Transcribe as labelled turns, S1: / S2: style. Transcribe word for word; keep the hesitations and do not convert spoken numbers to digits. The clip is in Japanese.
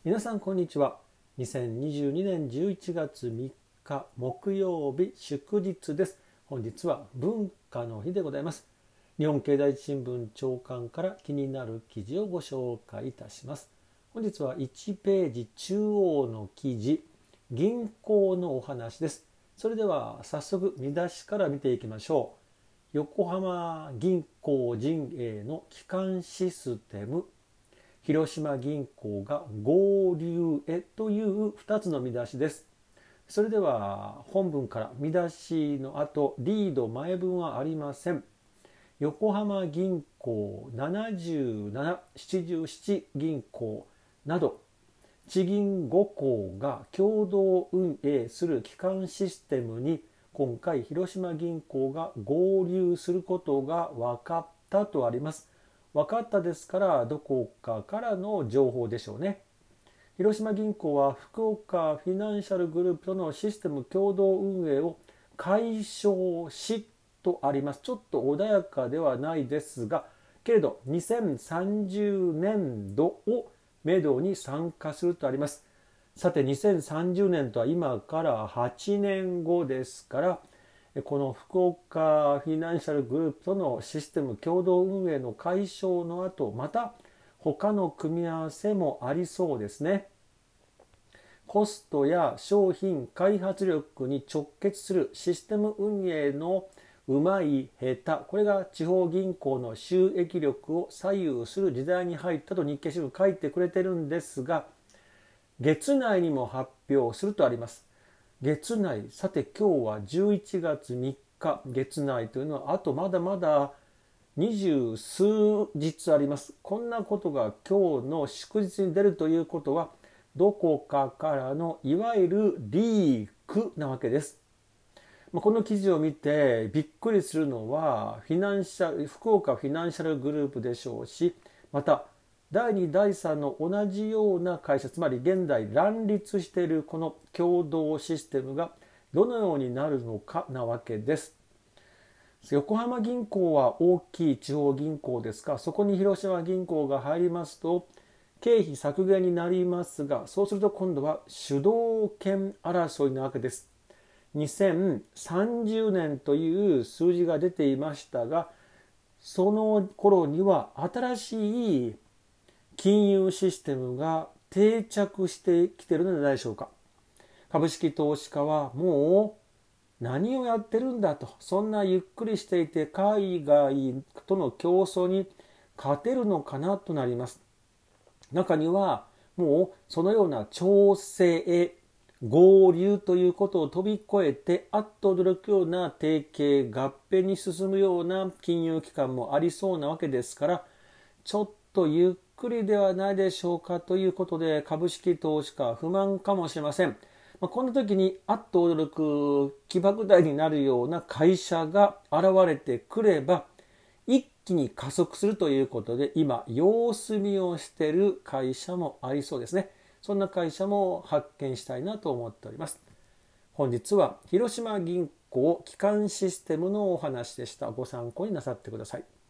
S1: 皆さんこんにちは。にせんにじゅうにねんじゅういちがつみっか木曜日祝日です。本日は文化の日でございます。日本経済新聞朝刊から気になる記事をご紹介いたします。本日はいちページ中央の記事、銀行のお話です。それでは早速見出しから見ていきましょう。横浜銀行陣営の基幹システム、広島銀行が合流へというふたつの見出しです。それでは本文から見出しの後、リード前文はありません。横浜銀行ななじゅうなな、ななじゅうなな銀行など地銀ご行が共同運営する基幹システムに今回広島銀行が合流することが分かったとあります。分かったですからどこかからの情報でしょうね。広島銀行は福岡フィナンシャルグループとのシステム共同運営を解消しとあります。ちょっと穏やかではないですが、けれどにせんさんじゅうねんどをめどに参加するとあります。さてにせんさんじゅうねんとは今からはちねんごですから、この福岡フィナンシャルグループとのシステム共同運営の解消の後、また他の組み合わせもありそうですね。コストや商品開発力に直結するシステム運営のうまい下手、これが地方銀行の収益力を左右する時代に入ったと日経新聞書いてくれてるんですが、月内にも発表するとあります。月内、さて今日はじゅういちがつみっか、月内というのはあとまだまだ二十数日あります。こんなことが今日の祝日に出るということは、どこかからのいわゆるリークなわけです。この記事を見てびっくりするのはフィナンシャル福岡フィナンシャルグループでしょうし、まただいにだいさんの同じような会社、つまり現在乱立しているこの共同システムがどのようになるのかなわけです。横浜銀行は大きい地方銀行ですが、そこに広島銀行が入りますと経費削減になりますが、そうすると今度は主導権争いなわけです。にせんさんじゅうねんという数字が出ていましたが、その頃には新しい金融システムが定着してきているのではないでしょうか。株式投資家はもう何をやってるんだと、そんなゆっくりしていて海外との競争に勝てるのかなとなります。中にはもうそのような調整、合流ということを飛び越えてあっと驚くような提携合併に進むような金融機関もありそうなわけですから、ちょっとゆっくりではないでしょうかということで株式投資家は不満かもしれません。まあ、この時にあっと驚く起爆剤になるような会社が現れてくれば一気に加速するということで、今様子見をしている会社もありそうですね。そんな会社も発見したいなと思っております。本日は広島銀行基幹システムのお話でした。ご参考になさってください。